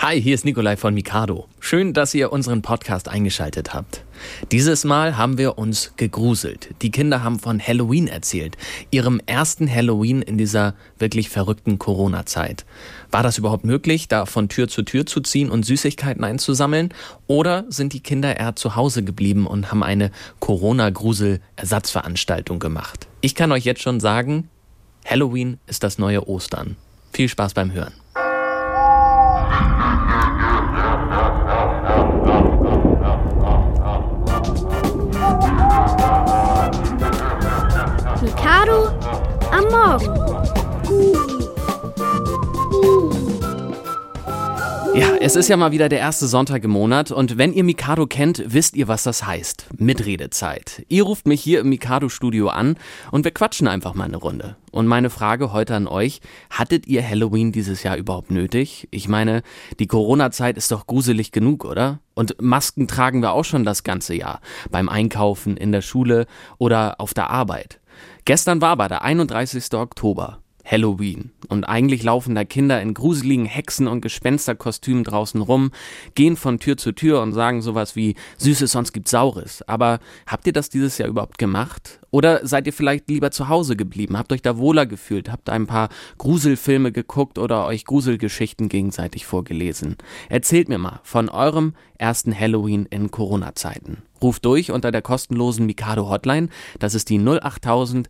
Hi, hier ist Nikolai von Mikado. Schön, dass ihr unseren Podcast eingeschaltet habt. Dieses Mal haben wir uns gegruselt. Die Kinder haben von Halloween erzählt, ihrem ersten Halloween in dieser wirklich verrückten Corona-Zeit. War das überhaupt möglich, da von Tür zu Tür zu ziehen und Süßigkeiten einzusammeln? Oder sind die Kinder eher zu Hause geblieben und haben eine Corona-Grusel-Ersatzveranstaltung gemacht? Ich kann euch jetzt schon sagen, Halloween ist das neue Ostern. Viel Spaß beim Hören. Mikado am Morgen. Ja, es ist ja mal wieder der erste Sonntag im Monat und wenn ihr Mikado kennt, wisst ihr, was das heißt. Mitredezeit. Ihr ruft mich hier im Mikado-Studio an und wir quatschen einfach mal eine Runde. Und meine Frage heute an euch, hattet ihr Halloween dieses Jahr überhaupt nötig? Ich meine, die Corona-Zeit ist doch gruselig genug, oder? Und Masken tragen wir auch schon das ganze Jahr. Beim Einkaufen, in der Schule oder auf der Arbeit. Gestern war aber der 31. Oktober. Halloween. Und eigentlich laufen da Kinder in gruseligen Hexen- und Gespensterkostümen draußen rum, gehen von Tür zu Tür und sagen sowas wie Süßes, sonst gibt's Saures. Aber habt ihr das dieses Jahr überhaupt gemacht? Oder seid ihr vielleicht lieber zu Hause geblieben? Habt euch da wohler gefühlt? Habt ein paar Gruselfilme geguckt oder euch Gruselgeschichten gegenseitig vorgelesen? Erzählt mir mal von eurem ersten Halloween in Corona-Zeiten. Ruft durch unter der kostenlosen Mikado-Hotline. Das ist die 08000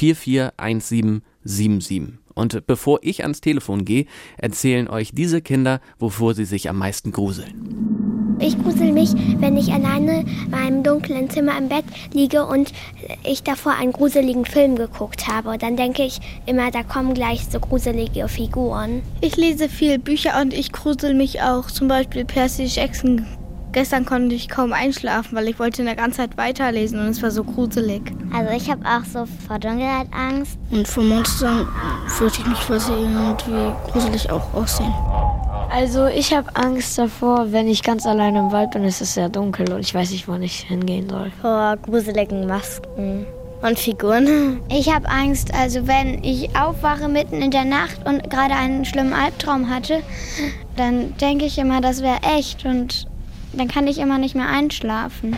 441777. Und bevor ich ans Telefon gehe, erzählen euch diese Kinder, wovor sie sich am meisten gruseln. Ich grusel mich, wenn ich alleine in meinem dunklen Zimmer im Bett liege und ich davor einen gruseligen Film geguckt habe. Dann denke ich immer, da kommen gleich so gruselige Figuren. Ich lese viel Bücher und ich grusel mich auch. Zum Beispiel Percy Jackson. Gestern konnte ich kaum einschlafen, weil ich wollte in der ganzen Zeit weiterlesen und es war so gruselig. Also ich habe auch so vor Dunkelheit Angst. Und vor Monstern fürchte ich mich, weil sie irgendwie gruselig auch aussehen. Also ich habe Angst davor, wenn ich ganz alleine im Wald bin, ist es sehr dunkel und ich weiß nicht, wo ich hingehen soll. Vor gruseligen Masken und Figuren. Ich habe Angst, also wenn ich aufwache mitten in der Nacht und gerade einen schlimmen Albtraum hatte, dann denke ich immer, das wäre echt und dann kann ich immer nicht mehr einschlafen.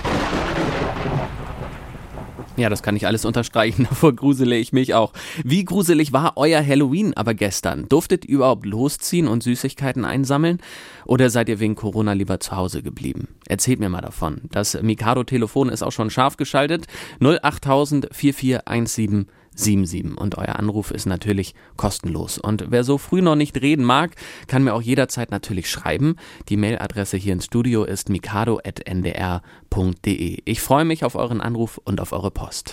Ja, das kann ich alles unterstreichen, davor grusele ich mich auch. Wie gruselig war euer Halloween aber gestern? Durftet ihr überhaupt losziehen und Süßigkeiten einsammeln? Oder seid ihr wegen Corona lieber zu Hause geblieben? Erzählt mir mal davon. Das Mikado-Telefon ist auch schon scharf geschaltet. 08000 441777. Und euer Anruf ist natürlich kostenlos. Und wer so früh noch nicht reden mag, kann mir auch jederzeit natürlich schreiben. Die Mailadresse hier ins Studio ist mikado@ndr.de. Ich freue mich auf euren Anruf und auf eure Post.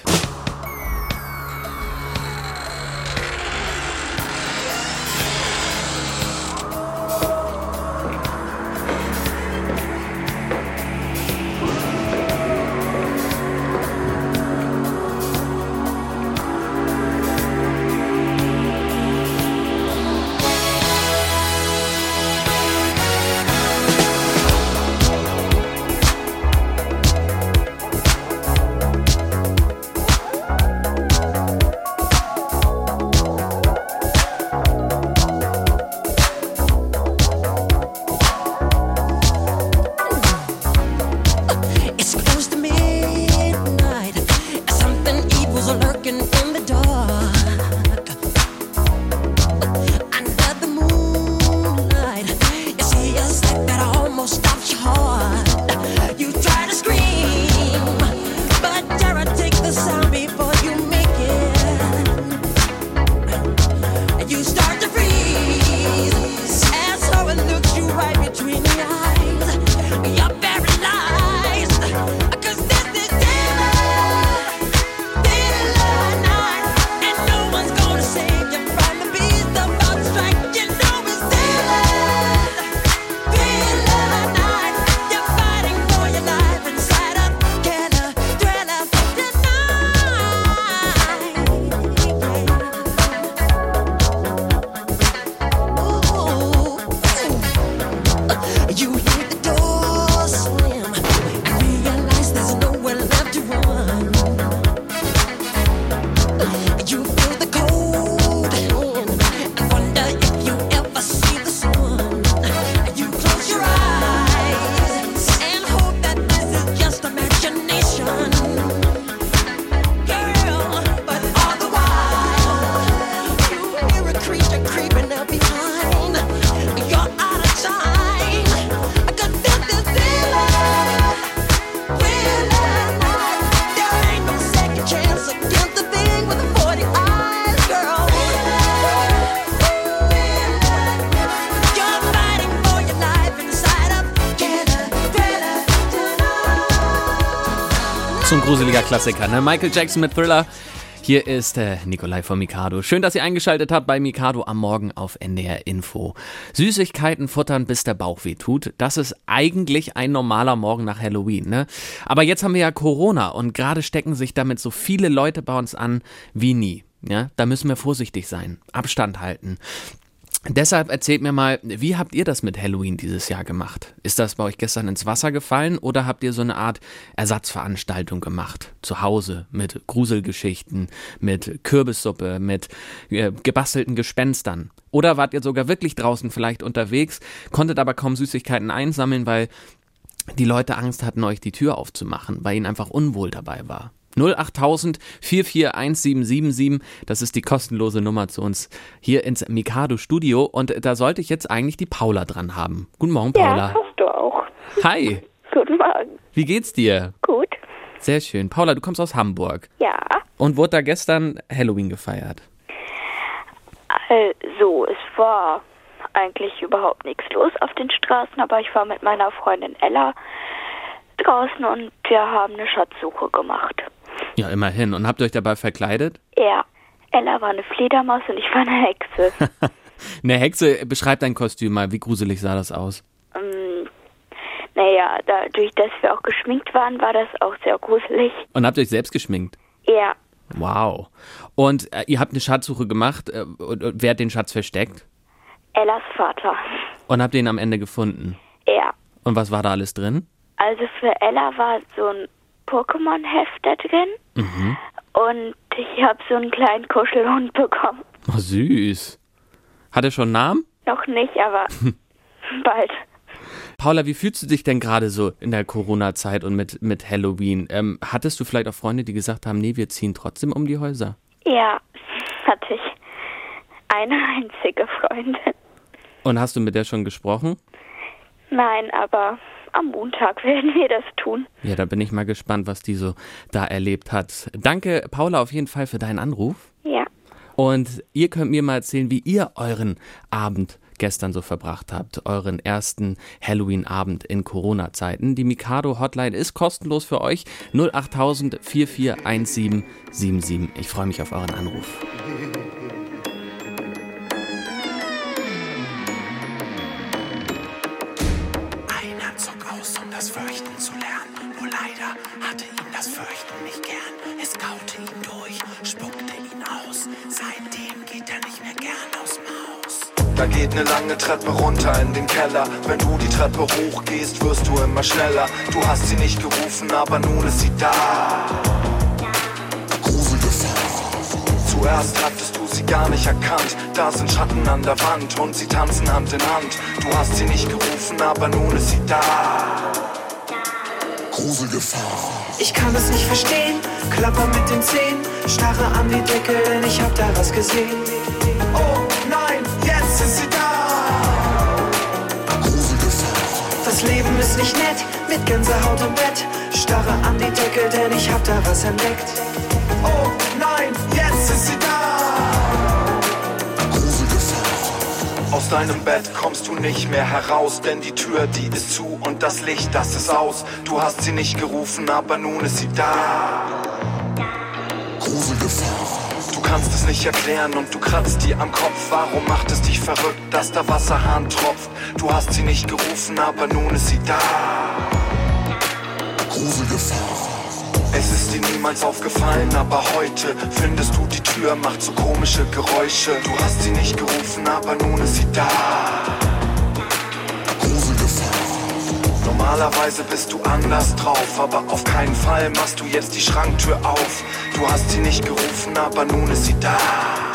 So ein gruseliger Klassiker, ne? Michael Jackson mit Thriller. Hier ist Nikolai von Mikado. Schön, dass ihr eingeschaltet habt bei Mikado am Morgen auf NDR Info. Süßigkeiten futtern, bis der Bauch weh tut. Das ist eigentlich ein normaler Morgen nach Halloween, ne? Aber jetzt haben wir ja Corona und gerade stecken sich damit so viele Leute bei uns an wie nie. Ja? Da müssen wir vorsichtig sein, Abstand halten. Deshalb erzählt mir mal, wie habt ihr das mit Halloween dieses Jahr gemacht? Ist das bei euch gestern ins Wasser gefallen oder habt ihr so eine Art Ersatzveranstaltung gemacht? Zu Hause mit Gruselgeschichten, mit Kürbissuppe, mit gebastelten Gespenstern? Oder wart ihr sogar wirklich draußen vielleicht unterwegs, konntet aber kaum Süßigkeiten einsammeln, weil die Leute Angst hatten, euch die Tür aufzumachen, weil ihnen einfach unwohl dabei war? 08000 441777, das ist die kostenlose Nummer zu uns hier ins Mikado Studio und da sollte ich jetzt eigentlich die Paula dran haben. Guten Morgen, Paula. Ja, hast du auch. Hi. Guten Morgen. Wie geht's dir? Gut. Sehr schön. Paula, du kommst aus Hamburg. Ja. Und wurde da gestern Halloween gefeiert? Also, es war eigentlich überhaupt nichts los auf den Straßen, aber ich war mit meiner Freundin Ella draußen und wir haben eine Schatzsuche gemacht. Ja, immerhin. Und habt ihr euch dabei verkleidet? Ja. Ella war eine Fledermaus und ich war eine Hexe. Eine Hexe, beschreib dein Kostüm mal. Wie gruselig sah das aus? Naja, dadurch, dass wir auch geschminkt waren, war das auch sehr gruselig. Und habt ihr euch selbst geschminkt? Ja. Wow. Und ihr habt eine Schatzsuche gemacht. Und wer hat den Schatz versteckt? Ellas Vater. Und habt ihr ihn am Ende gefunden? Ja. Und was war da alles drin? Also für Ella war so ein Pokémon-Heft da drin. Mhm. Und ich habe so einen kleinen Kuschelhund bekommen. Oh, süß. Hat er schon einen Namen? Noch nicht, aber bald. Paula, wie fühlst du dich denn gerade so in der Corona-Zeit und mit Halloween? Hattest du vielleicht auch Freunde, die gesagt haben, nee, wir ziehen trotzdem um die Häuser? Ja, hatte ich. Eine einzige Freundin. Und hast du mit der schon gesprochen? Nein, aber am Montag werden wir das tun. Ja, da bin ich mal gespannt, was die so da erlebt hat. Danke, Paula, auf jeden Fall für deinen Anruf. Ja. Und ihr könnt mir mal erzählen, wie ihr euren Abend gestern so verbracht habt, euren ersten Halloween-Abend in Corona-Zeiten. Die Mikado-Hotline ist kostenlos für euch. 08000 441777. Ich freue mich auf euren Anruf. Einer zog aus, um das Fürchten zu lernen. Nur leider hatte ihn das Fürchten nicht gern. Es kaute ihn durch, spuckte ihn aus. Seitdem geht er nicht mehr gern aus dem Haus. Da geht eine lange Treppe runter in den Keller. Wenn du die Treppe hochgehst, wirst du immer schneller. Du hast sie nicht gerufen, aber nun ist sie da. Gruselgefahr. Zuerst hattest du sie gar nicht erkannt. Da sind Schatten an der Wand und sie tanzen Hand in Hand. Du hast sie nicht gerufen, aber nun ist sie da. Gruselgefahr. Ich kann es nicht verstehen, klapper mit den Zähnen, starre an die Decke, denn ich hab da was gesehen. Oh nein, jetzt ist sie da. Das Leben ist nicht nett, mit Gänsehaut im Bett, starre an die Decke, denn ich hab da was entdeckt. Oh nein, jetzt ist sie da. Aus deinem Bett kommst du nicht mehr heraus, denn die Tür, die ist zu und das Licht, das ist aus. Du hast sie nicht gerufen, aber nun ist sie da. Gruselgefahr. Du kannst es nicht erklären und du kratzt dir am Kopf. Warum macht es dich verrückt, dass der Wasserhahn tropft? Du hast sie nicht gerufen, aber nun ist sie da. Gruselgefahr. Es ist dir niemals aufgefallen, aber heute findest du, die Tür macht so komische Geräusche. Du hast sie nicht gerufen, aber nun ist sie da. Gruselgefahr. Normalerweise bist du anders drauf, aber auf keinen Fall machst du jetzt die Schranktür auf. Du hast sie nicht gerufen, aber nun ist sie da.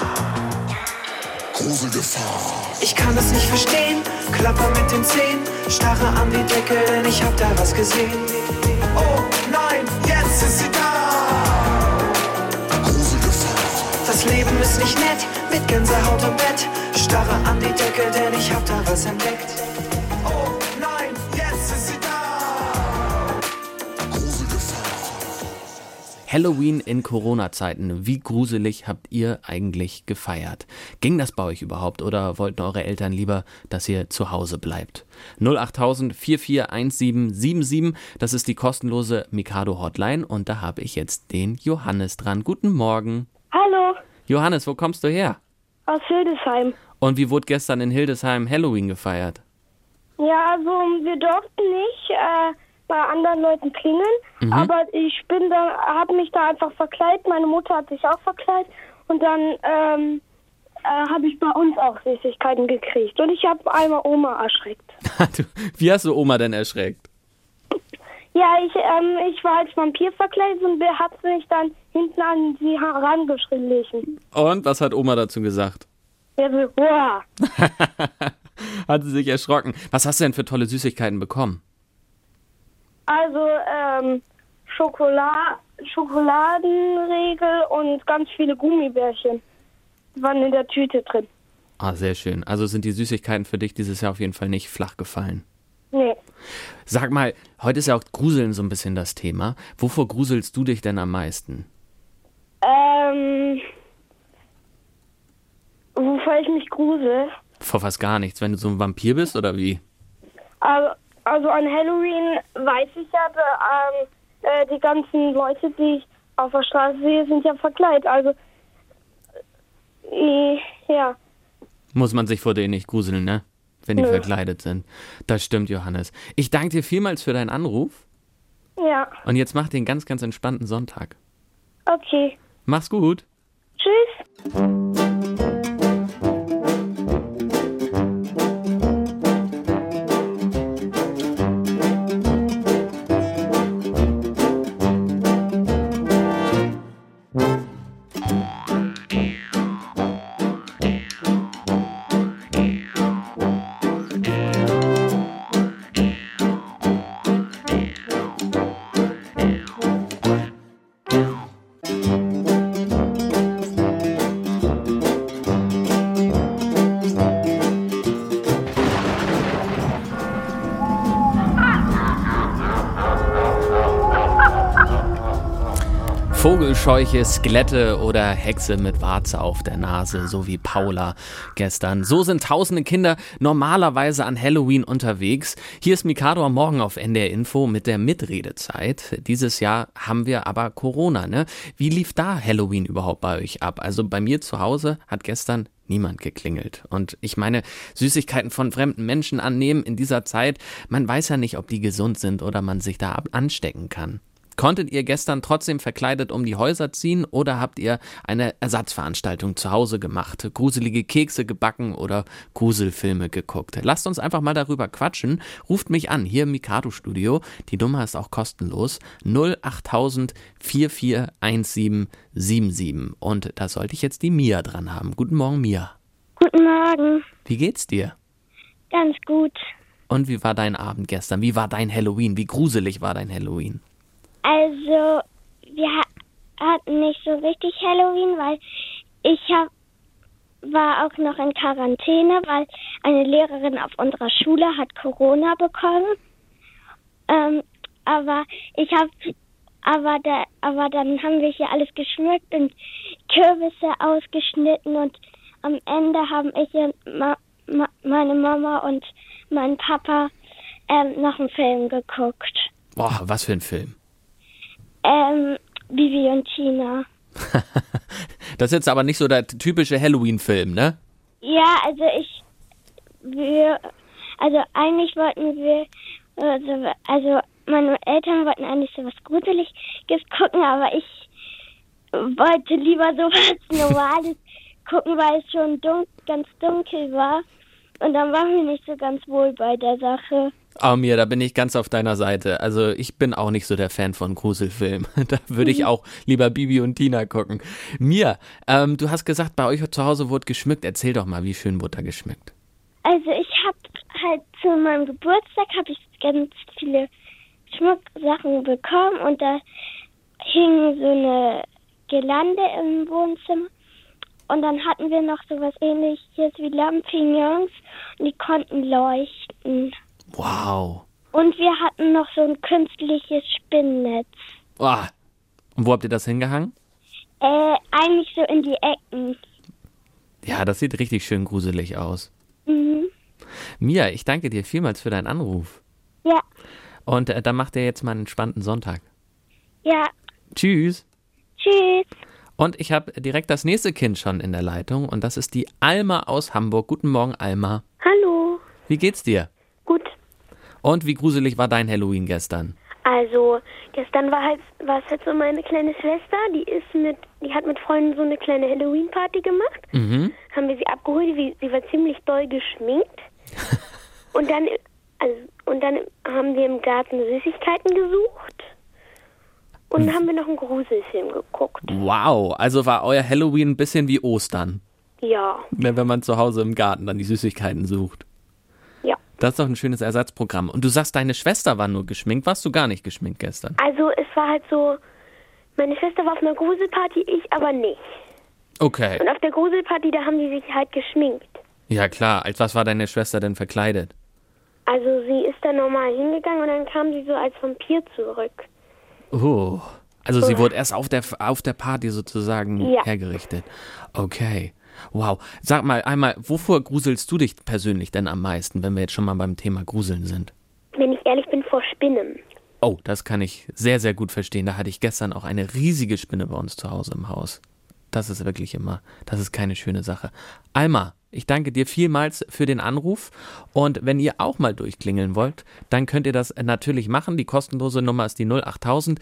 Gruselgefahr. Ich kann es nicht verstehen, klapper mit den Zähnen, starre an die Decke, denn ich hab da was gesehen. Oh nein, jetzt ist sie da. Gruselgefahr. Das Leben ist nicht nett, mit Gänsehaut im Bett, starre an die Decke, denn ich hab da was entdeckt. Oh nein, jetzt ist sie da. Gruselgefahr. Halloween in Corona-Zeiten. Wie gruselig habt ihr eigentlich gefeiert? Ging das bei euch überhaupt oder wollten eure Eltern lieber, dass ihr zu Hause bleibt? 08000 441777, das ist die kostenlose Mikado-Hotline und da habe ich jetzt den Johannes dran. Guten Morgen. Hallo. Johannes, wo kommst du her? Aus Hildesheim. Und wie wurde gestern in Hildesheim Halloween gefeiert? Ja, also wir durften nicht bei anderen Leuten klingeln, aber ich habe mich da einfach verkleidet. Meine Mutter hat sich auch verkleidet und dann habe ich bei uns auch Süßigkeiten gekriegt. Und ich habe einmal Oma erschreckt. Wie hast du Oma denn erschreckt? Ja, ich war als Vampir verkleidet und hat mich dann hinten an sie herangeschlichen. Und was hat Oma dazu gesagt? Ja, so, wow. Hat sie sich erschrocken. Was hast du denn für tolle Süßigkeiten bekommen? Also, Schokoladenriegel und ganz viele Gummibärchen waren in der Tüte drin. Ah, sehr schön. Also sind die Süßigkeiten für dich dieses Jahr auf jeden Fall nicht flach gefallen. Nee. Sag mal, heute ist ja auch Gruseln so ein bisschen das Thema. Wovor gruselst du dich denn am meisten? Wovor ich mich grusel? Vor fast gar nichts, wenn du so ein Vampir bist oder wie? Also an Halloween weiß ich ja, die ganzen Leute, die ich auf der Straße sehe, sind ja verkleidet. Also, ja. Muss man sich vor denen nicht gruseln, ne? Wenn die verkleidet sind. Das stimmt, Johannes. Ich danke dir vielmals für deinen Anruf. Ja. Und jetzt mach dir einen ganz, ganz entspannten Sonntag. Okay. Mach's gut. Tschüss. Vogelscheuche, Skelette oder Hexe mit Warze auf der Nase, so wie Paula gestern. So sind tausende Kinder normalerweise an Halloween unterwegs. Hier ist Mikado am Morgen auf NDR Info mit der Mitredezeit. Dieses Jahr haben wir aber Corona, ne? Wie lief da Halloween überhaupt bei euch ab? Also bei mir zu Hause hat gestern niemand geklingelt. Und ich meine, Süßigkeiten von fremden Menschen annehmen in dieser Zeit, man weiß ja nicht, ob die gesund sind oder man sich da anstecken kann. Konntet ihr gestern trotzdem verkleidet um die Häuser ziehen oder habt ihr eine Ersatzveranstaltung zu Hause gemacht? Gruselige Kekse gebacken oder Gruselfilme geguckt? Lasst uns einfach mal darüber quatschen. Ruft mich an, hier im Mikado-Studio. Die Nummer ist auch kostenlos. 08000 441777. Und da sollte ich jetzt die Mia dran haben. Guten Morgen, Mia. Guten Morgen. Wie geht's dir? Ganz gut. Und wie war dein Abend gestern? Wie war dein Halloween? Wie gruselig war dein Halloween? Also, wir hatten nicht so richtig Halloween, weil ich war auch noch in Quarantäne, weil eine Lehrerin auf unserer Schule hat Corona bekommen. Aber dann haben wir hier alles geschmückt und Kürbisse ausgeschnitten und am Ende haben ich und meine Mama und mein Papa noch einen Film geguckt. Boah, was für ein Film? Bibi und Tina. Das ist jetzt aber nicht so der typische Halloween-Film, ne? Ja, also eigentlich wollten wir, also meine Eltern wollten eigentlich so was Gruseliges gucken, aber ich wollte lieber so was Normales gucken, weil es schon ganz dunkel war. Und dann waren wir nicht so ganz wohl bei der Sache. Oh, Mia, da bin ich ganz auf deiner Seite. Also ich bin auch nicht so der Fan von Gruselfilmen. Da würde ich auch lieber Bibi und Tina gucken. Mia, du hast gesagt, bei euch zu Hause wurde geschmückt. Erzähl doch mal, wie schön wurde da geschmückt? Also ich habe halt zu meinem Geburtstag ganz viele Schmucksachen bekommen und da hing so eine Girlande im Wohnzimmer. Und dann hatten wir noch so was Ähnliches wie Lampignons und die konnten leuchten. Wow. Und wir hatten noch so ein künstliches Spinnennetz. Oh. Und wo habt ihr das hingehangen? Eigentlich so in die Ecken. Ja, das sieht richtig schön gruselig aus. Mhm. Mia, ich danke dir vielmals für deinen Anruf. Ja. Und dann macht ihr jetzt mal einen entspannten Sonntag. Ja. Tschüss. Tschüss. Und ich habe direkt das nächste Kind schon in der Leitung und das ist die Alma aus Hamburg. Guten Morgen, Alma. Hallo. Wie geht's dir? Gut. Und wie gruselig war dein Halloween gestern? Also, gestern war es halt so meine kleine Schwester, die hat mit Freunden so eine kleine Halloween-Party gemacht. Mhm. Haben wir sie abgeholt, sie war ziemlich doll geschminkt. und dann haben wir im Garten Süßigkeiten gesucht. Und dann haben wir noch einen Gruselfilm geguckt. Wow, also war euer Halloween ein bisschen wie Ostern. Ja. Wenn man zu Hause im Garten dann die Süßigkeiten sucht. Ja. Das ist doch ein schönes Ersatzprogramm. Und du sagst, deine Schwester war nur geschminkt. Warst du gar nicht geschminkt gestern? Also es war halt so, meine Schwester war auf einer Gruselparty, ich aber nicht. Okay. Und auf der Gruselparty, da haben die sich halt geschminkt. Ja klar, als was war deine Schwester denn verkleidet? Also sie ist dann normal hingegangen und dann kam sie so als Vampir zurück. Oh, also sie wurde erst auf der Party sozusagen hergerichtet. Okay, wow. Sag mal einmal, wovor gruselst du dich persönlich denn am meisten, wenn wir jetzt schon mal beim Thema Gruseln sind? Wenn ich ehrlich bin, vor Spinnen. Oh, das kann ich sehr, sehr gut verstehen. Da hatte ich gestern auch eine riesige Spinne bei uns zu Hause im Haus. Das ist wirklich das ist keine schöne Sache. Alma, ich danke dir vielmals für den Anruf und wenn ihr auch mal durchklingeln wollt, dann könnt ihr das natürlich machen. Die kostenlose Nummer ist die 08000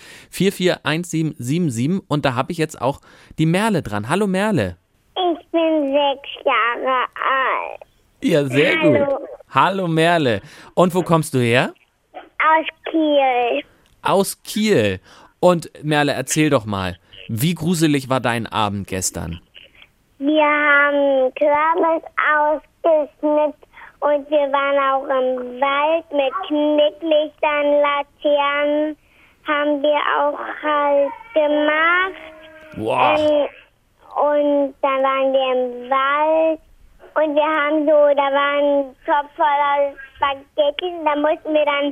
441777 und da habe ich jetzt auch die Merle dran. Hallo Merle. Ich bin 6 Jahre alt. Ja, sehr gut. Hallo Merle. Und wo kommst du her? Aus Kiel. Aus Kiel. Und Merle, erzähl doch mal, wie gruselig war dein Abend gestern? Wir haben Kürbis ausgeschnitten und wir waren auch im Wald mit Knicklichtern, Laternen, haben wir auch halt gemacht. Wow. Und dann waren wir im Wald und wir haben da war ein Topf voller Spaghetti und da mussten wir dann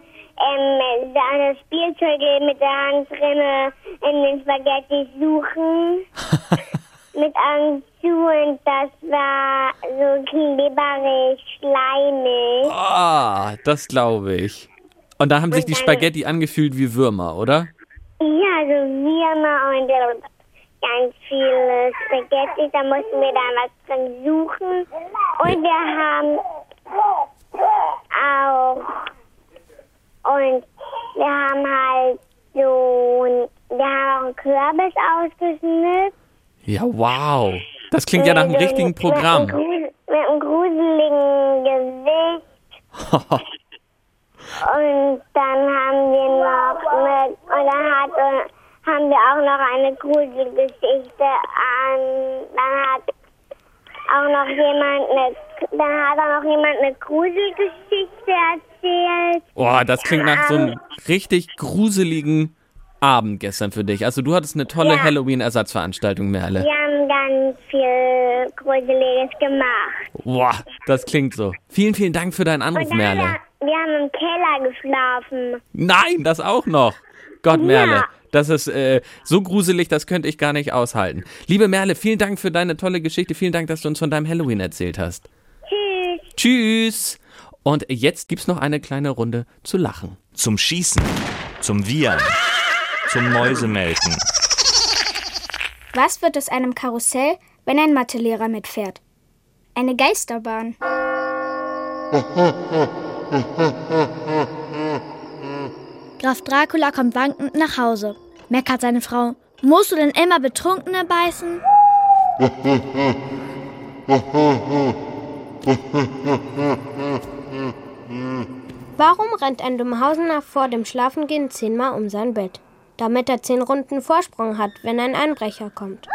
das Spielzeug mit der Hand drinne in den Spaghetti suchen. Mit Angst zu und das war so glibberig, schleimig. Ah, das glaube ich. Und da haben sich die Spaghetti angefühlt wie Würmer, oder? Ja, so Würmer und ganz viele Spaghetti, da mussten wir dann was drin suchen. Und wir haben auch einen Kürbis ausgeschnitten. Ja, wow. Das klingt ja nach einem richtigen Programm. Mit einem gruseligen Gesicht. Und dann haben wir auch noch eine Gruselgeschichte an. Dann hat auch noch jemand eine Gruselgeschichte erzählt. Oh, das klingt nach so einem richtig gruseligen Abend gestern für dich. Also du hattest eine tolle Halloween-Ersatzveranstaltung, Merle. Wir haben ganz viel Gruseliges gemacht. Boah, das klingt so. Vielen, vielen Dank für deinen Anruf, Merle. Wir haben im Keller geschlafen. Nein, das auch noch. Gott, Merle, das ist so gruselig, das könnte ich gar nicht aushalten. Liebe Merle, vielen Dank für deine tolle Geschichte. Vielen Dank, dass du uns von deinem Halloween erzählt hast. Tschüss. Tschüss. Und jetzt gibt's noch eine kleine Runde zu lachen. Zum Schießen, zum Wiehern, zum Mäusemelken. Was wird aus einem Karussell, wenn ein Mathelehrer mitfährt? Eine Geisterbahn. Graf Dracula kommt wankend nach Hause. Meckert seine Frau. Musst du denn immer Betrunkene beißen? Warum rennt ein Dummhausener vor dem Schlafengehen 10-mal um sein Bett? Damit er 10 Runden Vorsprung hat, wenn ein Einbrecher kommt.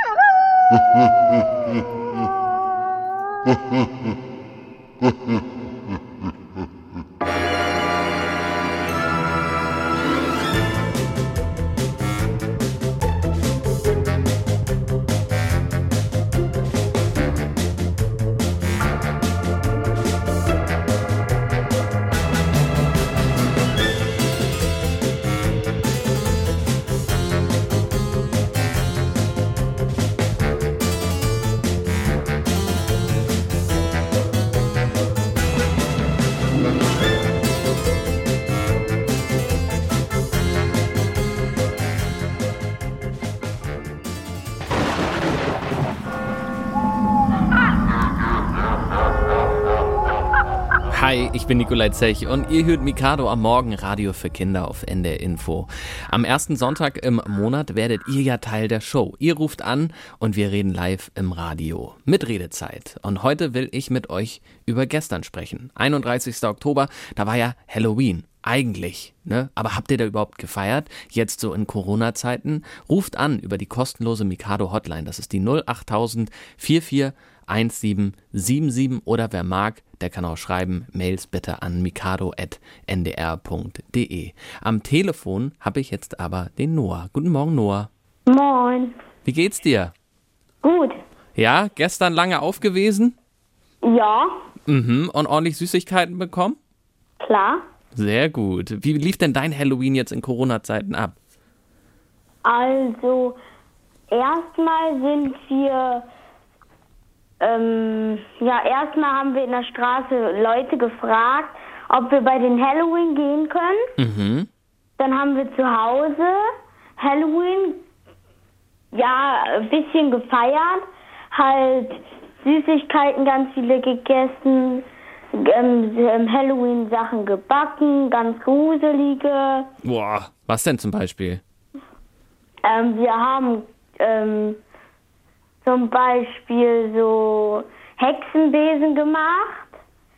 Hi, ich bin Nikolai Zech und ihr hört Mikado am Morgen, Radio für Kinder auf NDR Info. Am ersten Sonntag im Monat werdet ihr ja Teil der Show. Ihr ruft an und wir reden live im Radio. Mit Redezeit. Und heute will ich mit euch über gestern sprechen. 31. Oktober, da war ja Halloween. Eigentlich, ne? Aber habt ihr da überhaupt gefeiert? Jetzt so in Corona-Zeiten? Ruft an über die kostenlose Mikado-Hotline. Das ist die 08000 441777 oder wer mag, der kann auch schreiben, Mails bitte an mikado@ndr.de. Am Telefon habe ich jetzt aber den Noah. Guten Morgen, Noah. Moin. Wie geht's dir? Gut. Ja, gestern lange auf gewesen? Ja. Und ordentlich Süßigkeiten bekommen? Klar. Sehr gut. Wie lief denn dein Halloween jetzt in Corona-Zeiten ab? Also, erstmal sind wir, erstmal haben wir in der Straße Leute gefragt, ob wir bei den Halloween gehen können. Dann haben wir zu Hause Halloween, ein bisschen gefeiert, halt Süßigkeiten ganz viele gegessen, Halloween-Sachen gebacken, ganz gruselige. Boah, was denn zum Beispiel? Wir haben zum Beispiel so Hexenbesen gemacht.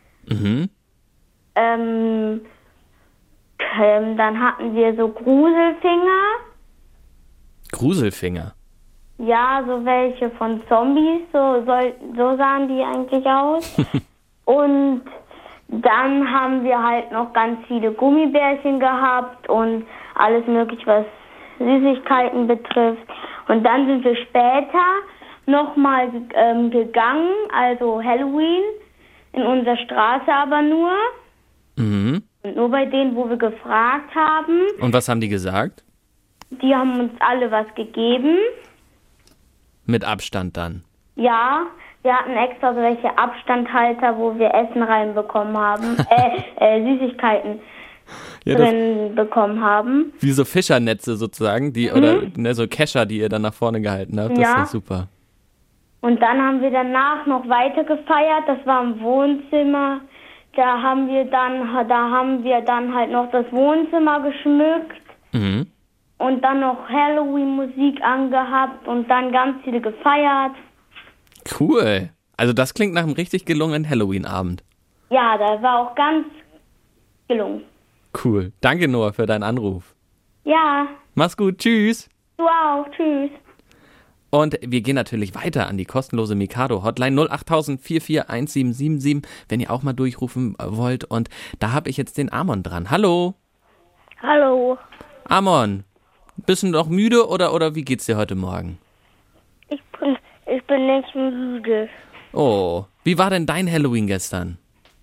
Dann hatten wir so Gruselfinger. Gruselfinger? Ja, so welche von Zombies, so sahen die eigentlich aus. Und dann haben wir halt noch ganz viele Gummibärchen gehabt und alles mögliche, was Süßigkeiten betrifft. Und dann sind wir später nochmal gegangen, also Halloween, in unserer Straße aber nur. Und nur bei denen, wo wir gefragt haben. Und was haben die gesagt? Die haben uns alle was gegeben. Mit Abstand dann? Ja, wir hatten extra solche Abstandhalter, wo wir Essen reinbekommen haben, Süßigkeiten drin bekommen haben. Wie so Fischernetze sozusagen, die oder so Kescher, die ihr dann nach vorne gehalten habt. Das ist ja super. Und dann haben wir danach noch weiter gefeiert, das war im Wohnzimmer. Da haben wir dann halt noch das Wohnzimmer geschmückt. Und dann noch Halloween-Musik angehabt und dann ganz viele gefeiert. Cool. Also das klingt nach einem richtig gelungenen Halloween-Abend. Ja, das war auch ganz gelungen. Cool. Danke, Noah, für deinen Anruf. Ja. Mach's gut. Tschüss. Du auch. Tschüss. Und wir gehen natürlich weiter an die kostenlose Mikado-Hotline 08000 441777, wenn ihr auch mal durchrufen wollt. Und da habe ich jetzt den Amon dran. Hallo. Hallo. Amon, bist du noch müde oder wie geht's dir heute Morgen? Ich bin nicht müde. Oh, wie war denn dein Halloween gestern?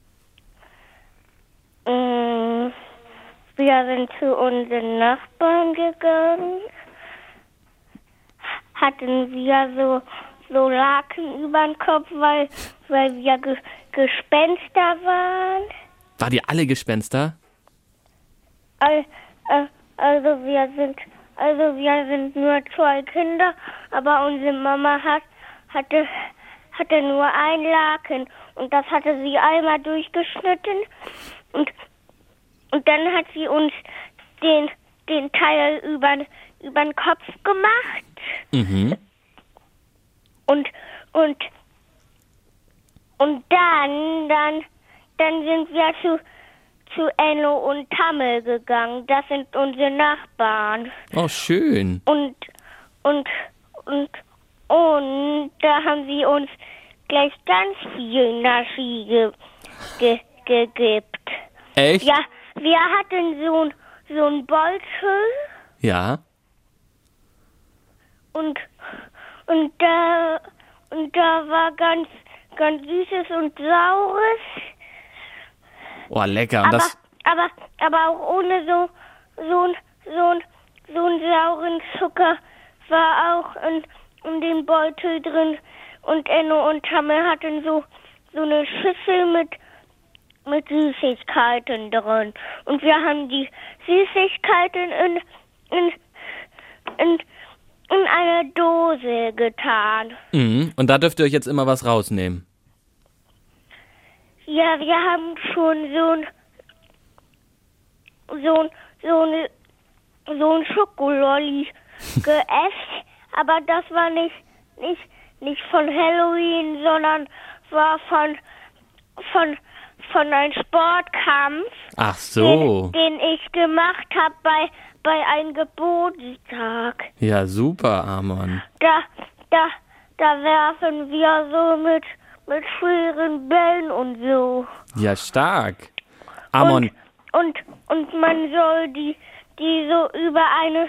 Wir sind zu unseren Nachbarn gegangen. Hatten wir so Laken über den Kopf, weil wir Gespenster waren. Wart ihr alle Gespenster? Also wir sind nur 2 Kinder, aber unsere Mama hatte nur ein Laken und das hatte sie einmal durchgeschnitten und dann hat sie uns den Teil über den Kopf gemacht. Und dann sind wir zu Enno und Tammel gegangen. Das sind unsere Nachbarn. Oh, schön. Und da haben sie uns gleich ganz viel Naschi gegeben. Echt? Ja, wir hatten so ein Beutel. Ja. Und da war ganz Süßes und Saures. Oh, lecker. Und aber auch ohne so einen sauren Zucker war auch in dem Beutel drin. Und Enno und Tammel hatten so eine Schüssel mit Süßigkeiten drin. Und wir haben die Süßigkeiten in eine Dose getan. Und da dürft ihr euch jetzt immer was rausnehmen. Ja, wir haben schon so ein Schokololli gegessen, aber das war nicht von Halloween, sondern war von einem Sportkampf. Ach so. Den ich gemacht habe bei einem Geburtstag. Ja, super, Amon. Da werfen wir so mit schweren Bällen und so. Ja, stark. Amon. Und man soll die so überall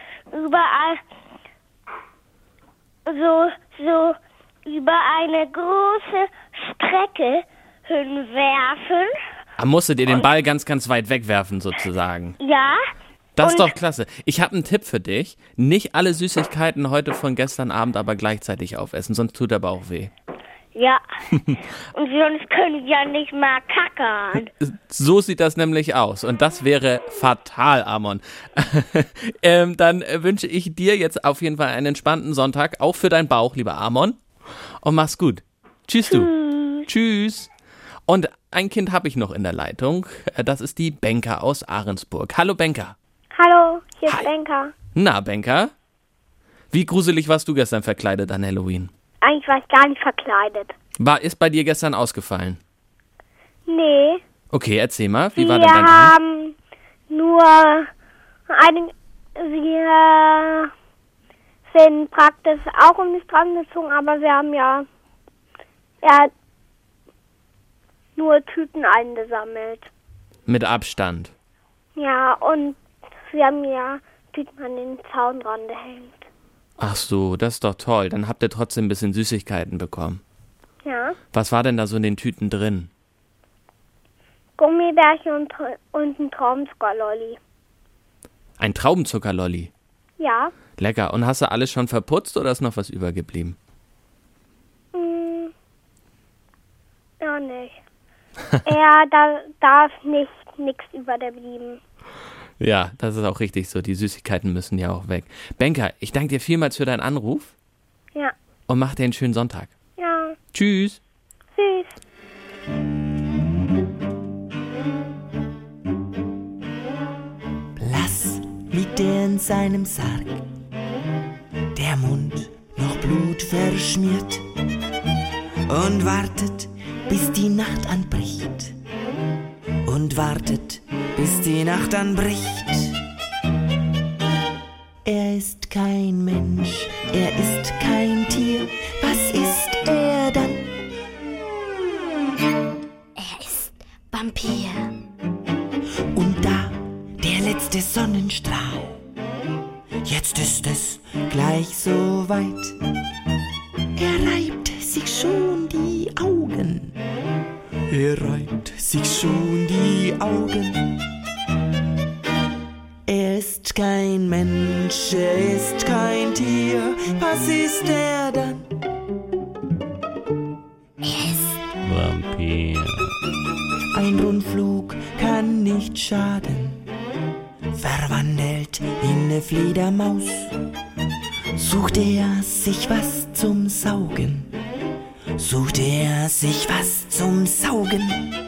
so über eine große Strecke hinwerfen. Musstet ihr den Ball ganz, ganz weit wegwerfen, sozusagen? Ja. Das ist doch klasse. Ich habe einen Tipp für dich. Nicht alle Süßigkeiten heute von gestern Abend aber gleichzeitig aufessen, sonst tut der Bauch weh. Ja. Und sonst können wir ja nicht mal kackern. So sieht das nämlich aus. Und das wäre fatal, Amon. Dann wünsche ich dir jetzt auf jeden Fall einen entspannten Sonntag, auch für deinen Bauch, lieber Amon. Und mach's gut. Tschüss, du. Tschüss. Und ein Kind habe ich noch in der Leitung. Das ist die Benka aus Ahrensburg. Hallo, Benka. Hallo, hier ist Benka. Na, Benka? Wie gruselig warst du gestern verkleidet an Halloween? Eigentlich war ich gar nicht verkleidet. Ist bei dir gestern ausgefallen? Nee. Okay, erzähl mal. Wie war denn dein Wir sind praktisch auch um die Straßen gezogen, aber wir haben ja nur Tüten eingesammelt. Mit Abstand? Ja, und wir haben ja Tüten an den Zaun dran gehängt. Ach so, das ist doch toll. Dann habt ihr trotzdem ein bisschen Süßigkeiten bekommen. Ja. Was war denn da so in den Tüten drin? Gummibärchen und ein Traubenzuckerlolli. Ein Traubenzuckerlolli? Ja. Lecker. Und hast du alles schon verputzt oder ist noch was übergeblieben? Ja, nicht. Da ist nichts übergeblieben. Ja, das ist auch richtig so. Die Süßigkeiten müssen ja auch weg. Benka, ich danke dir vielmals für deinen Anruf. Ja. Und mach dir einen schönen Sonntag. Ja. Tschüss. Tschüss. Blass liegt er in seinem Sarg, der Mund noch blutverschmiert, und wartet, bis die Nacht anbricht. Und wartet, bis die Nacht anbricht. Er ist kein Mensch, er ist kein Tier. Was ist er dann? Er ist Vampir. Und da der letzte Sonnenstrahl. Jetzt ist es gleich so weit. Er reibt sich schon die Augen. Er reibt sich schon die Augen. Er ist kein Mensch, er ist kein Tier. Was ist er dann? Er ist Vampir. Ein Rundflug kann nicht schaden. Verwandelt in eine Fledermaus. Sucht er sich was zum Saugen. Sucht er sich was zum Saugen.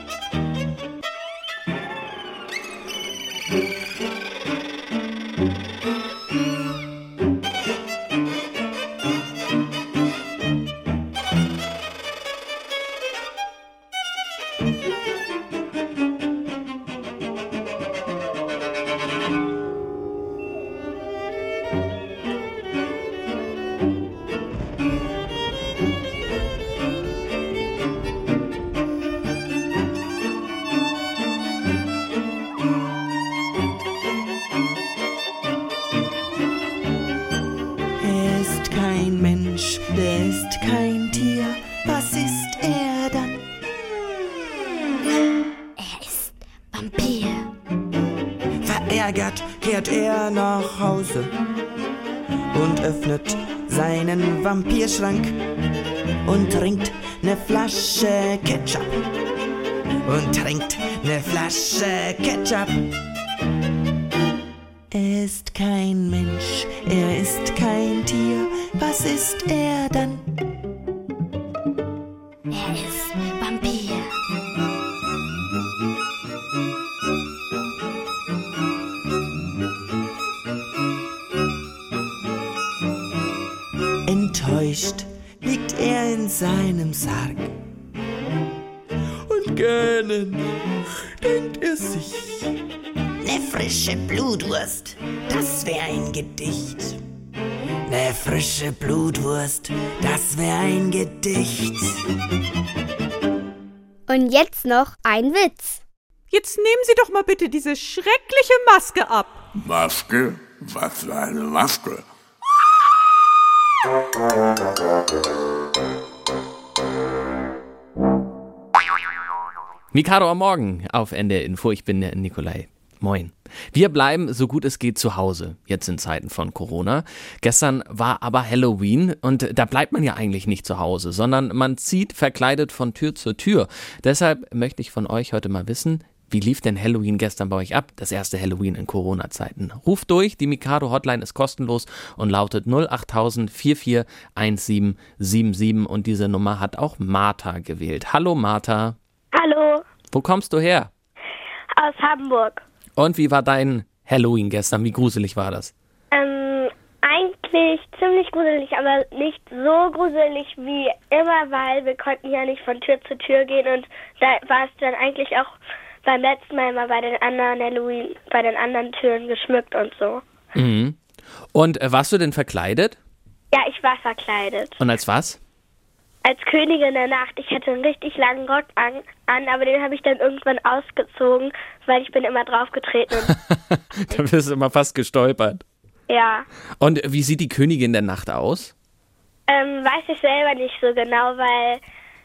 Der ist kein Tier, was ist er dann? Er ist Vampir. Verärgert kehrt er nach Hause und öffnet seinen Vampirschrank und trinkt ne Flasche Ketchup. Und trinkt ne Flasche Ketchup. Er ist kein Mensch, er ist kein Tier. Was ist er dann? Er ist Vampir. erwischt, liegt er in seinem Sarg. Und gähnend denkt er sich: Ne frische Blutwurst, das wär ein Gedicht. Ne frische Blutwurst, das wär ein Gedicht. Und jetzt noch ein Witz. Jetzt nehmen Sie doch mal bitte diese schreckliche Maske ab. Maske? Was für eine Maske? Mikado am Morgen auf NDR Info. Ich bin der Nikolai. Moin. Wir bleiben so gut es geht zu Hause, jetzt in Zeiten von Corona. Gestern war aber Halloween und da bleibt man ja eigentlich nicht zu Hause, sondern man zieht verkleidet von Tür zu Tür. Deshalb möchte ich von euch heute mal wissen, wie lief denn Halloween gestern bei euch ab? Das erste Halloween in Corona-Zeiten. Ruft durch, die Mikado-Hotline ist kostenlos und lautet 08000 441777 und diese Nummer hat auch Martha gewählt. Hallo Martha. Hallo. Wo kommst du her? Aus Hamburg. Und wie war dein Halloween gestern? Wie gruselig war das? Eigentlich ziemlich gruselig, aber nicht so gruselig wie immer, weil wir konnten ja nicht von Tür zu Tür gehen und da war es dann eigentlich auch beim letzten Mal immer bei den anderen Halloween, bei den anderen Türen geschmückt und so. Mhm. Und warst du denn verkleidet? Ja, ich war verkleidet. Und als was? Als Königin der Nacht. Ich hatte einen richtig langen Rock an, aber den habe ich dann irgendwann ausgezogen, weil ich bin immer draufgetreten. Da bist du immer fast gestolpert. Ja. Und wie sieht die Königin der Nacht aus? Weiß ich selber nicht so genau, weil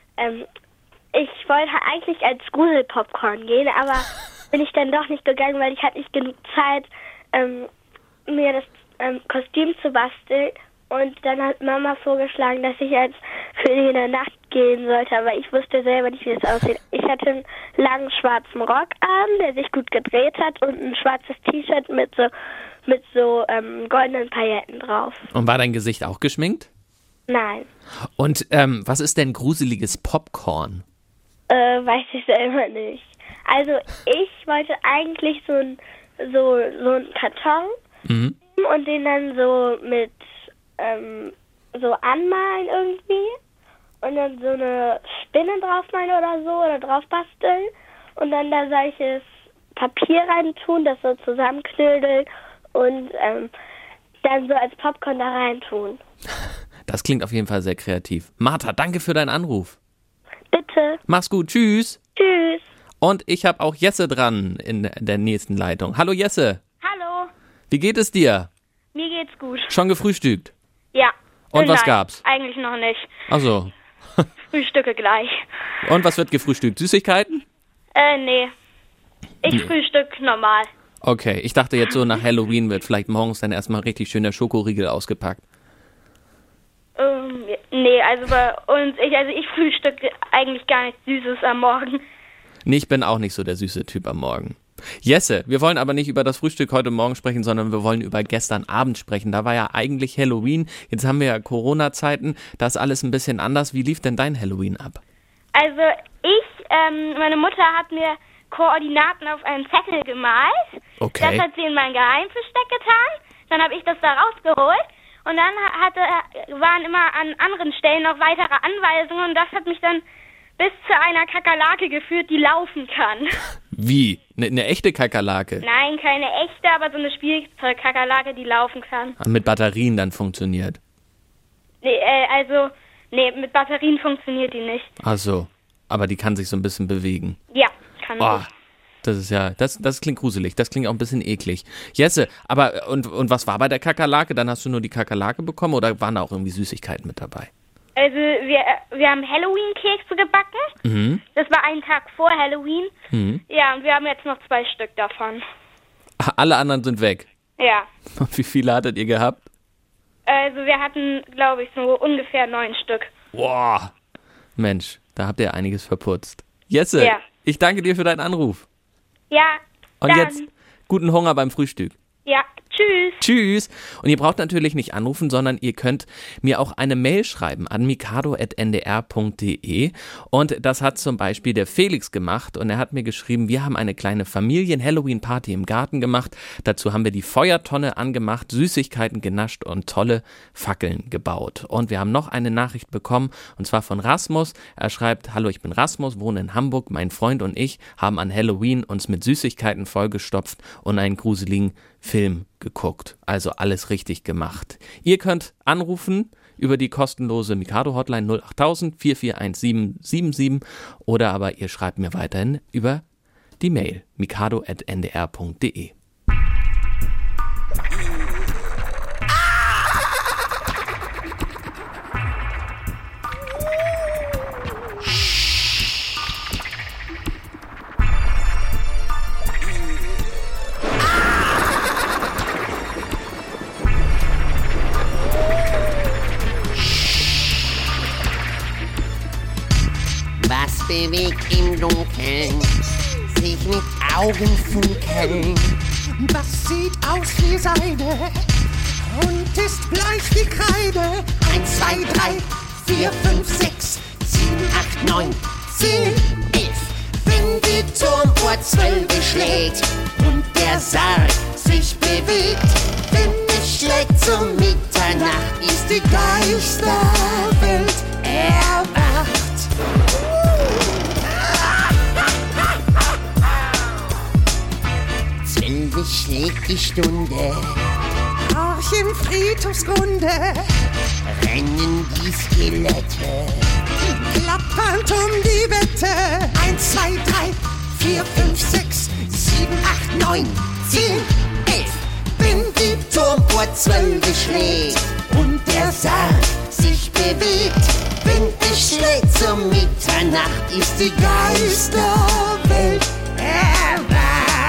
ich wollte eigentlich als Gruselpopcorn gehen, aber bin ich dann doch nicht gegangen, weil ich hatte nicht genug Zeit, mir das Kostüm zu basteln. Und dann hat Mama vorgeschlagen, dass ich als Königin der Nacht gehen sollte, aber ich wusste selber nicht, wie es aussieht. Ich hatte einen langen schwarzen Rock an, der sich gut gedreht hat und ein schwarzes T-Shirt mit so goldenen Pailletten drauf. Und war dein Gesicht auch geschminkt? Nein. Und was ist denn gruseliges Popcorn? Weiß ich selber nicht. Also ich wollte eigentlich so einen Karton und den dann so mit so anmalen irgendwie und dann so eine Spinne draufmalen oder so oder drauf basteln und dann da solches Papier rein tun, das so zusammenknödeln und dann so als Popcorn da rein tun. Das klingt auf jeden Fall sehr kreativ. Martha, danke für deinen Anruf. Bitte. Mach's gut, tschüss. Tschüss. Und ich habe auch Jesse dran in der nächsten Leitung. Hallo Jesse. Hallo. Wie geht es dir? Mir geht's gut. Schon gefrühstückt? Ja. Und was Nein, gab's? Eigentlich noch nicht. Ach so. Frühstücke gleich. Und was wird gefrühstückt? Süßigkeiten? Nee. Ich frühstück normal. Okay, ich dachte jetzt so nach Halloween wird vielleicht morgens dann erstmal richtig schön der Schokoriegel ausgepackt. Nee, also bei uns, ich frühstücke eigentlich gar nichts Süßes am Morgen. Nee, ich bin auch nicht so der süße Typ am Morgen. Jesse, wir wollen aber nicht über das Frühstück heute Morgen sprechen, sondern wir wollen über gestern Abend sprechen. Da war ja eigentlich Halloween, jetzt haben wir ja Corona-Zeiten, da ist alles ein bisschen anders. Wie lief denn dein Halloween ab? Also meine Mutter hat mir Koordinaten auf einen Zettel gemalt. Okay. Das hat sie in mein Geheimversteck getan. Dann habe ich das da rausgeholt. Und dann waren immer an anderen Stellen noch weitere Anweisungen. Und das hat mich dann bis zu einer Kakerlake geführt, die laufen kann. Wie? Eine echte Kakerlake? Nein, keine echte, aber so eine Spielzeug-Kakerlake, die laufen kann. Mit Batterien dann funktioniert? Nee, mit Batterien funktioniert die nicht. Ach so, aber die kann sich so ein bisschen bewegen. Ja, kann sie. Das ist ja, das klingt gruselig, das klingt auch ein bisschen eklig. Jesse, aber und was war bei der Kakerlake? Dann hast du nur die Kakerlake bekommen oder waren da auch irgendwie Süßigkeiten mit dabei? Also wir haben Halloween-Kekse gebacken. Mhm. Das war einen Tag vor Halloween. Mhm. Ja, und wir haben jetzt noch 2 Stück davon. Alle anderen sind weg? Ja. Und wie viele hattet ihr gehabt? Also wir hatten, glaube ich, so ungefähr 9 Stück. Wow. Mensch, da habt ihr einiges verputzt. Jesse, ja. Ich danke dir für deinen Anruf. Ja, Und dann. jetzt guten Hunger beim Frühstück. Ja, Tschüss. Tschüss. Und ihr braucht natürlich nicht anrufen, sondern ihr könnt mir auch eine Mail schreiben an mikado@ndr.de. Und das hat zum Beispiel der Felix gemacht. Und er hat mir geschrieben, wir haben eine kleine Familien-Halloween-Party im Garten gemacht. Dazu haben wir die Feuertonne angemacht, Süßigkeiten genascht und tolle Fackeln gebaut. Und wir haben noch eine Nachricht bekommen, und zwar von Rasmus. Er schreibt, hallo, ich bin Rasmus, wohne in Hamburg. Mein Freund und ich haben an Halloween uns mit Süßigkeiten vollgestopft und einen gruseligen Film geguckt. Also alles richtig gemacht. Ihr könnt anrufen über die kostenlose Mikado-Hotline 08000 441777 oder aber ihr schreibt mir weiterhin über die Mail mikado@ndr.de. Was bewegt im Dunkeln sich mit Augenfunkeln? Das sieht aus wie Seide und ist bleich wie Kreide. 1, 2, 3, 4, 5, 6, 7, 8, 9, 10, 11. Wenn die Turmuhr 12 schlägt und der Sarg sich bewegt, wenn es schlägt zum Mitternacht, ist die Geisterwelt erwacht. 12 schlägt die Stunde, Arch im Friedhofsgrunde rennen die Skelette, klappernd um die Wette. 1, 2, 3, 4, 5, 6, 7, 8, 9, 10, 11. Wenn die Turmuhr 12 schlägt und der Sarg sich bewegt, wenn es schlägt zum Mitternacht, ist die Geisterwelt erwacht.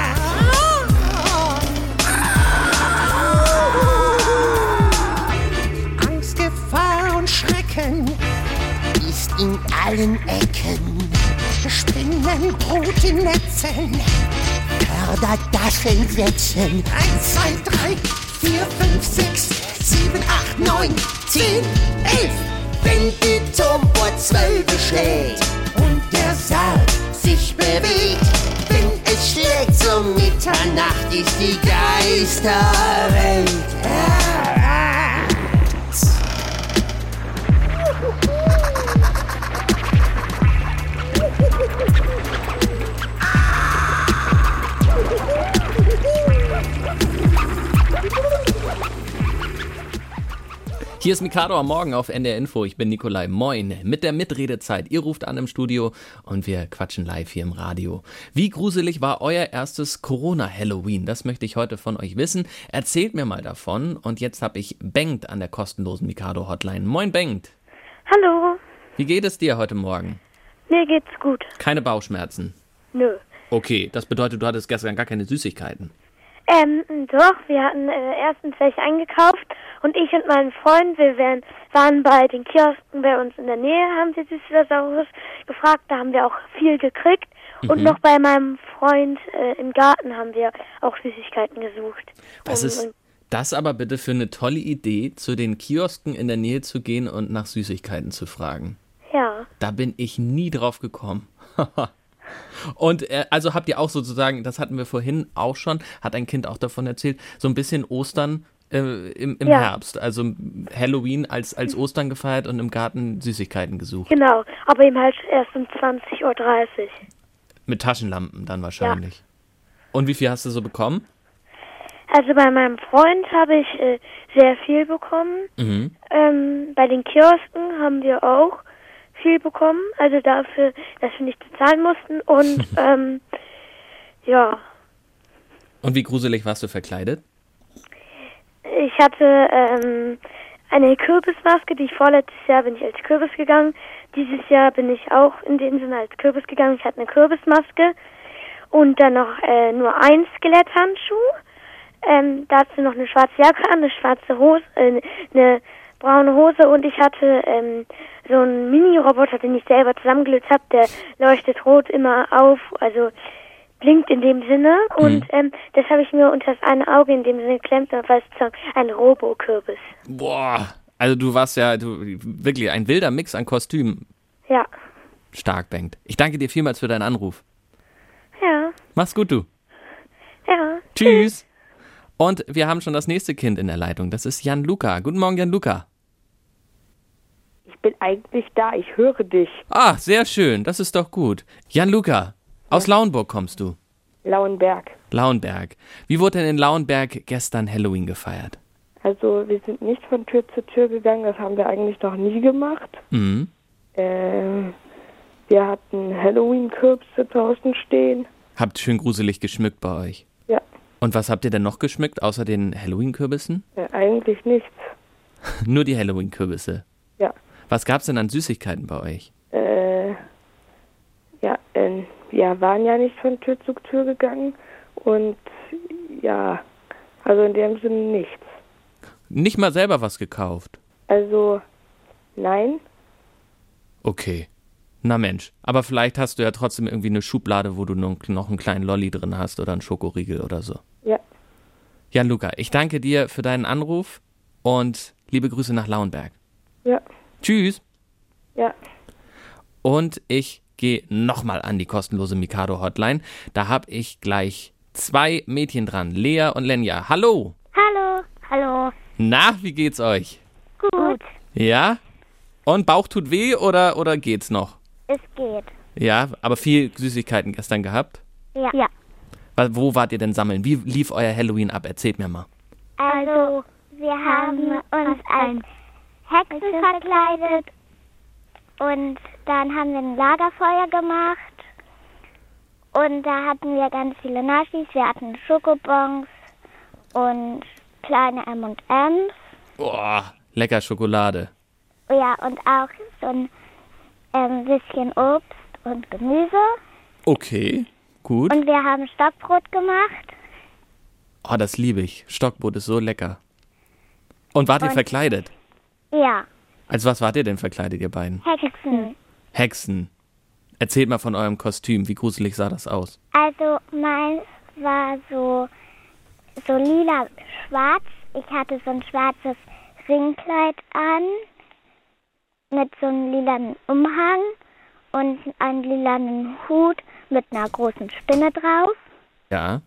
Angst, Gefahr und Schrecken ist in allen Ecken. Spinnen, Brut in Netzen, fördert das Entsetzen. 1, 2, 3, 4, 5, 6, 7, 8, 9, 10, 11. Wenn die Turmuhr 12 schlägt und der Sarg sich bewegt, wenn es schlägt zum Mitternacht, ist die Geisterwelt erwacht. Hier ist Mikado am Morgen auf NDR Info. Ich bin Nikolai. Moin. Mit der Mitredezeit. Ihr ruft an im Studio und wir quatschen live hier im Radio. Wie gruselig war euer erstes Corona-Halloween? Das möchte ich heute von euch wissen. Erzählt mir mal davon. Und jetzt habe ich Bengt an der kostenlosen Mikado-Hotline. Moin, Bengt. Hallo. Wie geht es dir heute Morgen? Mir geht's gut. Keine Bauchschmerzen? Nö. Okay, das bedeutet, du hattest gestern gar keine Süßigkeiten. Doch, wir hatten erstens welche eingekauft und ich und mein Freund, wir waren bei den Kiosken bei uns in der Nähe, haben sie Süßes oder Saures gefragt, da haben wir auch viel gekriegt und noch bei meinem Freund im Garten haben wir auch Süßigkeiten gesucht. Was ist das aber bitte für eine tolle Idee, zu den Kiosken in der Nähe zu gehen und nach Süßigkeiten zu fragen? Ja. Da bin ich nie drauf gekommen. Und also habt ihr auch sozusagen, das hatten wir vorhin auch schon, hat ein Kind auch davon erzählt, so ein bisschen Ostern im Herbst. Also Halloween als Ostern gefeiert und im Garten Süßigkeiten gesucht. Genau, aber eben halt erst um 20:30 Uhr. Mit Taschenlampen dann wahrscheinlich. Ja. Und wie viel hast du so bekommen? Also bei meinem Freund habe ich sehr viel bekommen. Mhm. Bei den Kiosken haben wir auch viel bekommen, also dafür, dass wir nicht bezahlen mussten und ja. Und wie gruselig warst du verkleidet? Ich hatte eine Kürbismaske, die ich vorletztes Jahr bin ich als Kürbis gegangen. Dieses Jahr bin ich auch in dem Sinne als Kürbis gegangen. Ich hatte eine Kürbismaske und dann noch nur ein Skeletthandschuh. Dazu noch eine schwarze Jacke an, eine schwarze Hose, eine braune Hose und ich hatte so einen Mini-Roboter, den ich selber zusammengelöst habe, der leuchtet rot immer auf, also blinkt in dem Sinne und das habe ich mir unter das eine Auge in dem Sinne geklemmt, weil es ein Robo-Kürbis. Boah, also du warst ja wirklich ein wilder Mix an Kostümen. Ja. Stark, Bengt. Ich danke dir vielmals für deinen Anruf. Ja. Mach's gut, du. Ja. Tschüss. Und wir haben schon das nächste Kind in der Leitung. Das ist Gianluca. Guten Morgen, Gianluca. Ich bin eigentlich da. Ich höre dich. Ah, sehr schön. Das ist doch gut. Gianluca, aus Lauenburg kommst du. Lauenberg. Lauenberg. Wie wurde denn in Lauenberg gestern Halloween gefeiert? Also wir sind nicht von Tür zu Tür gegangen. Das haben wir eigentlich noch nie gemacht. Mhm. Wir hatten Halloween-Kürbisse draußen stehen. Habt schön gruselig geschmückt bei euch? Ja. Und was habt ihr denn noch geschmückt, außer den Halloween-Kürbissen? Eigentlich nichts. Nur die Halloween-Kürbisse? Ja. Was gab's denn an Süßigkeiten bei euch? Wir waren ja nicht von Tür zu Tür gegangen. Und ja, also in dem Sinne nichts. Nicht mal selber was gekauft? Also, nein. Okay. Na Mensch, aber vielleicht hast du ja trotzdem irgendwie eine Schublade, wo du noch einen kleinen Lolli drin hast oder einen Schokoriegel oder so. Ja. Gianluca, ich danke dir für deinen Anruf und liebe Grüße nach Lauenberg. Ja. Tschüss. Ja. Und ich gehe nochmal an die kostenlose Mikado-Hotline. Da habe ich gleich 2 Mädchen dran, Lea und Lenja. Hallo. Hallo. Hallo. Na, wie geht's euch? Gut. Ja? Und Bauch tut weh oder geht's noch? Es geht. Ja, aber viel Süßigkeiten gestern gehabt? Ja. Wo wart ihr denn sammeln? Wie lief euer Halloween ab? Erzählt mir mal. Also, wir haben uns als Hexe verkleidet und dann haben wir ein Lagerfeuer gemacht und da hatten wir ganz viele Naschis. Wir hatten Schokobons und kleine M&M's. Boah, lecker Schokolade. Ja, und auch so ein bisschen Obst und Gemüse. Okay, gut. Und wir haben Stockbrot gemacht. Oh, das liebe ich. Stockbrot ist so lecker. Und wart ihr verkleidet? Ja. Als was wart ihr denn verkleidet, ihr beiden? Hexen. Hexen. Erzählt mal von eurem Kostüm. Wie gruselig sah das aus? Also meins war so lila-schwarz. Ich hatte so ein schwarzes Ringkleid an mit so einem lilanen Umhang und einen lilanen Hut mit einer großen Spinne drauf. Ja.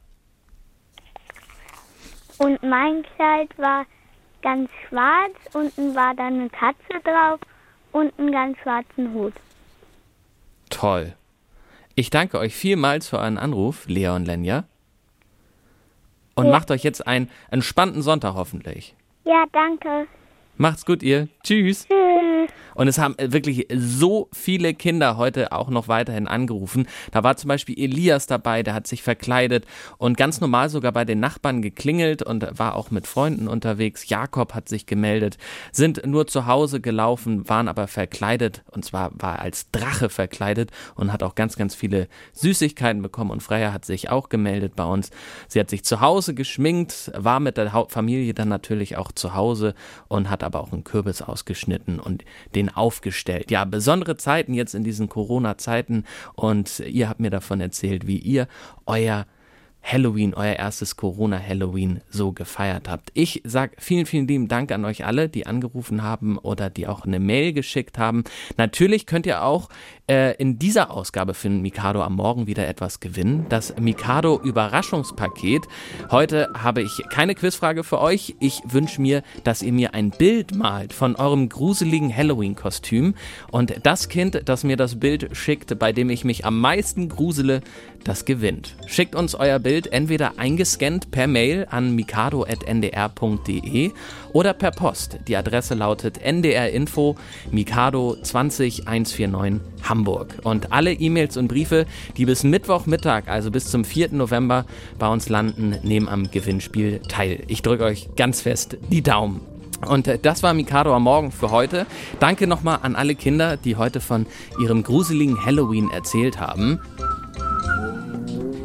Und mein Kleid war ganz schwarz, unten war dann eine Katze drauf und einen ganz schwarzen Hut. Toll. Ich danke euch vielmals für euren Anruf, Lea und Lenja. Und macht euch jetzt einen entspannten Sonntag hoffentlich. Ja, danke. Macht's gut, ihr. Tschüss. Tschüss. Und es haben wirklich so viele Kinder heute auch noch weiterhin angerufen. Da war zum Beispiel Elias dabei, der hat sich verkleidet und ganz normal sogar bei den Nachbarn geklingelt und war auch mit Freunden unterwegs. Jakob hat sich gemeldet, sind nur zu Hause gelaufen, waren aber verkleidet und zwar war er als Drache verkleidet und hat auch ganz, ganz viele Süßigkeiten bekommen. Und Freya hat sich auch gemeldet bei uns. Sie hat sich zu Hause geschminkt, war mit der Familie dann natürlich auch zu Hause und hat aber auch einen Kürbis ausgeschnitten und den aufgestellt. Ja, besondere Zeiten jetzt in diesen Corona-Zeiten und ihr habt mir davon erzählt, wie ihr euer Halloween, euer erstes Corona-Halloween so gefeiert habt. Ich sage vielen, vielen lieben Dank an euch alle, die angerufen haben oder die auch eine Mail geschickt haben. Natürlich könnt ihr auch in dieser Ausgabe für Mikado am Morgen wieder etwas gewinnen. Das Mikado Überraschungspaket. Heute habe ich keine Quizfrage für euch. Ich wünsche mir, dass ihr mir ein Bild malt von eurem gruseligen Halloween-Kostüm. Und das Kind, das mir das Bild schickt, bei dem ich mich am meisten grusele, das gewinnt. Schickt uns euer Bild entweder eingescannt per Mail an mikado@ndr.de oder per Post. Die Adresse lautet NDR Info Mikado 20149 Hamburg. Und alle E-Mails und Briefe, die bis Mittwochmittag, also bis zum 4. November bei uns landen, nehmen am Gewinnspiel teil. Ich drücke euch ganz fest die Daumen. Und das war Mikado am Morgen für heute. Danke nochmal an alle Kinder, die heute von ihrem gruseligen Halloween erzählt haben.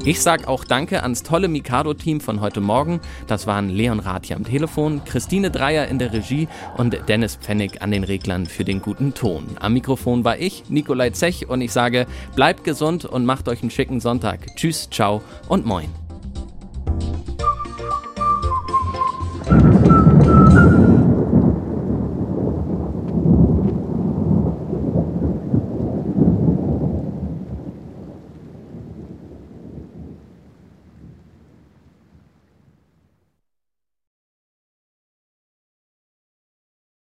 Ich sag auch Danke ans tolle Mikado-Team von heute Morgen. Das waren Leon Rathi am Telefon, Christine Dreier in der Regie und Dennis Pfennig an den Reglern für den guten Ton. Am Mikrofon war ich, Nikolai Zech, und ich sage, bleibt gesund und macht euch einen schicken Sonntag. Tschüss, ciao und moin.